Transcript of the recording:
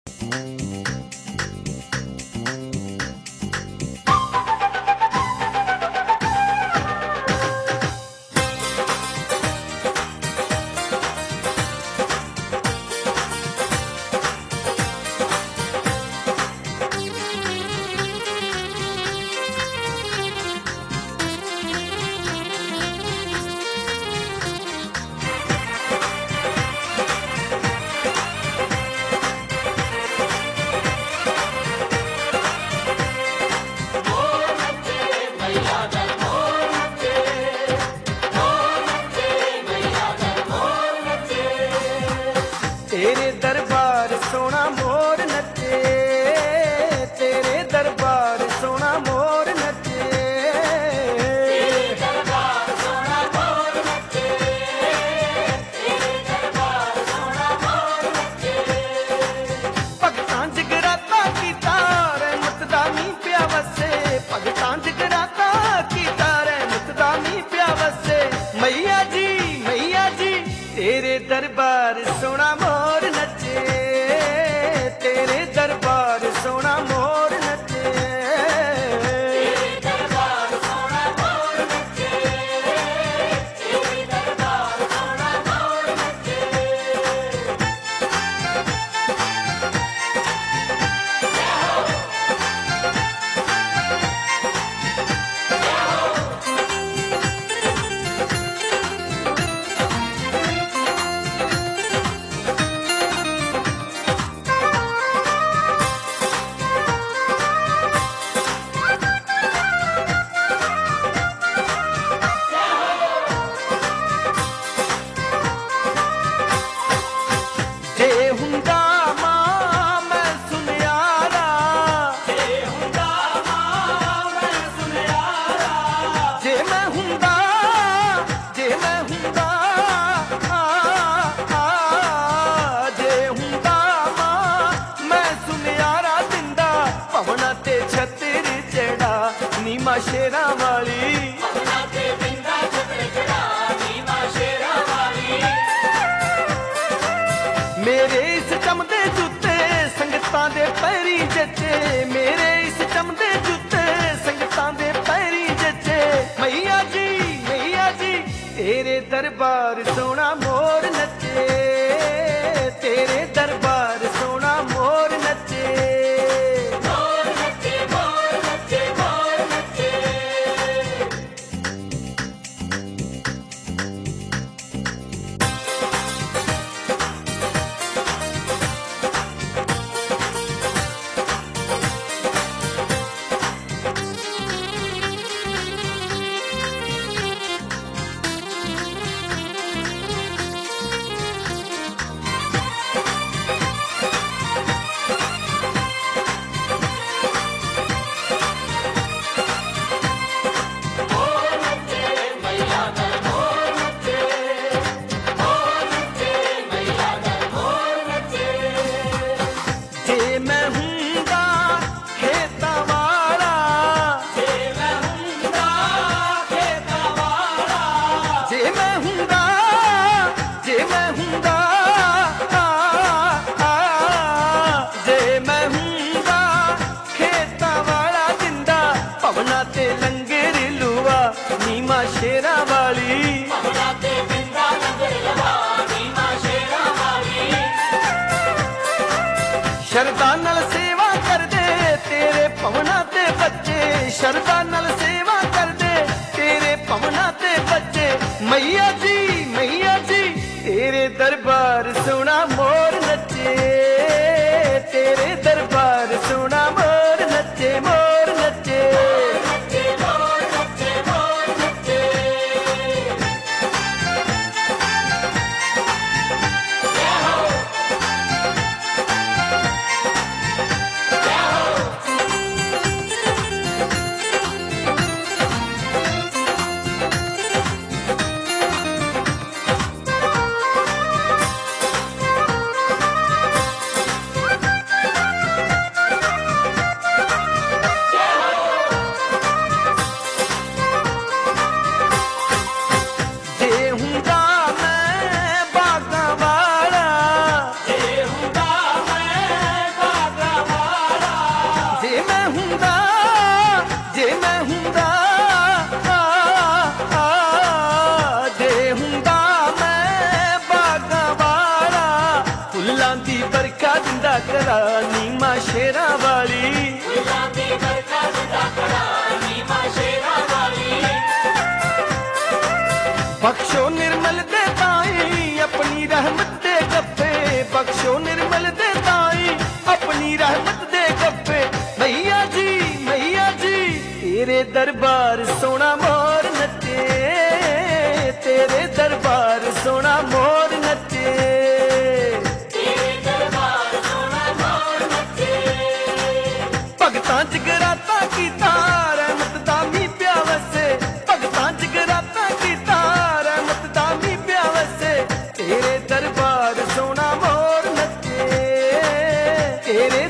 तेरे दरबार सोना मोर नचे, तेरे दरबार सोना मोर नचे, तेरे दरबार सोना मोर नचे, तेरे दरबार सोना मोर नचे। भगतां जगराता कीता रहमत दा मीं पिया वसे, भगतां जगराता कीता रहमत दा मीं पिया वसे। मैया जी तेरे दरबार सोना मोर नचे, तेरे दरबार सोना मोर नचे, तेरे दरबार सोना मोर नचे, तेरे दरबार सोना मोर नचे। जे हुंदा मां मैं सुनियारा, जे हुंदा मां मैं सुनियारा, जे मैं हुंदा जे हुंदा मां मैं सुनियारा दिंदा भवना ते छतर चढ़ा नीमा शेरां वाली। भवना ते बिंदा छत्र चढ़ा नीमा शेरां वाली। मेरे इस चमदे जुत्ते संगतां दे पैरी जचे, मेरे इस चमदे जुत्ते संगतां दे पैरी जचे। मैया जी तेरे दरबार सोना मोर नचे, तेरे दरबार सोना मोर नचे। मोर नचे, मोर नचे, मोर नचे। मोर नचे मैया दर मोर नचे, मोर नचे मैया दर मोर नचे। जे मैं हुंदा खेतां वाला, जे मैं हुंदा खेतां वाला, जे मैं हुंदा जे मैं हुंदा खेतां वाला दिंदा भवना ते लंगर लुआ नीमा शेरां वाली। भवना ते बिंदा लंगर लवा नीमा शेरां वाली। शरदा नाल सेवा करदे तेरे भवना ते बच्चे, शरदा नाल सेवा करदे तेरे भवना ते बच्चे। मैया जी तेरे दरबार सोना मोर नचे, तेरे दरबार सोना मोर नचे, मोर नचे। नचे मोर नचे, मोर नचे। जय हो, जय हो। ਵਰਖਾ ਦਿੰਦਾ ਕਰਾ ਨੀਮਾ ਸ਼ੇਰਾਂ ਵਾਲੀ ਫੁੱਲਾਂ ਦੀ ਵਰਖਾ ਦਿੰਦਾ ਕੜਾ ਨੀਮਾ ਸ਼ੇਰਾਂ ਵਾਲੀ ਬਖਸ਼ੋ ਨਿਰਮਲ ਦੇ ਤਾਈ ਆਪਣੀ ਰਹਿਮਤ ਦੇ ਗੱਫੇ ਬਖਸ਼ੋ ਨਿਰਮਲ ਦੇ ਤਾਈ ਆਪਣੀ ਰਹਿਮਤ ਦੇ ਗੱਫੇ ਮਈਆ ਜੀ ਤੇਰੇ ਦਰਬਾਰ ਸੋਹਣਾ ਮੋਰ ਨੱਚੇ ਤੇਰੇ ਦਰਬਾਰ ਸੋਹਣਾ ਮੋਰ ਨੱਚੇ ਤੇਰੇ ਦਰਬਾਰ ਸੋਹਣਾ ਮੋਰ ਨੱਚੇ ਭਗਤਾਂ ਜਗਰਾਤਾ ਕੀਤਾ ਰਹਿਮਤ ਦਾ ਮੀਂਹ ਪਿਆ ਵਸੇ ਭਗਤਾਂ ਜਗਰਾਤਾ ਕੀਤਾ ਰਹਿਮਤ ਦਾ ਮੀਂਹ ਪਿਆ ਵਸੇ ਤੇਰੇ ਦਰਬਾਰ ਸੋਹਣਾ ਮੋਰ ਨੱਚੇ ਤੇਰੇ